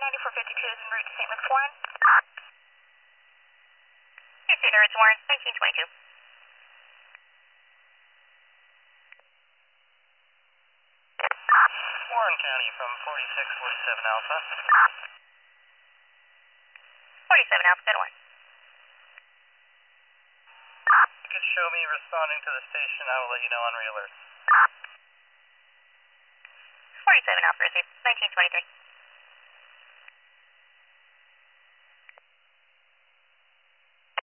9452 is en route to St. Luke's Warren. Yes, Cedar, it's Warren, 1922. Warren County from 4647 Alpha. 47 Alpha, good one. You could show me responding to the station. I will let you know on re-alert. 47 Alpha, received, 1923.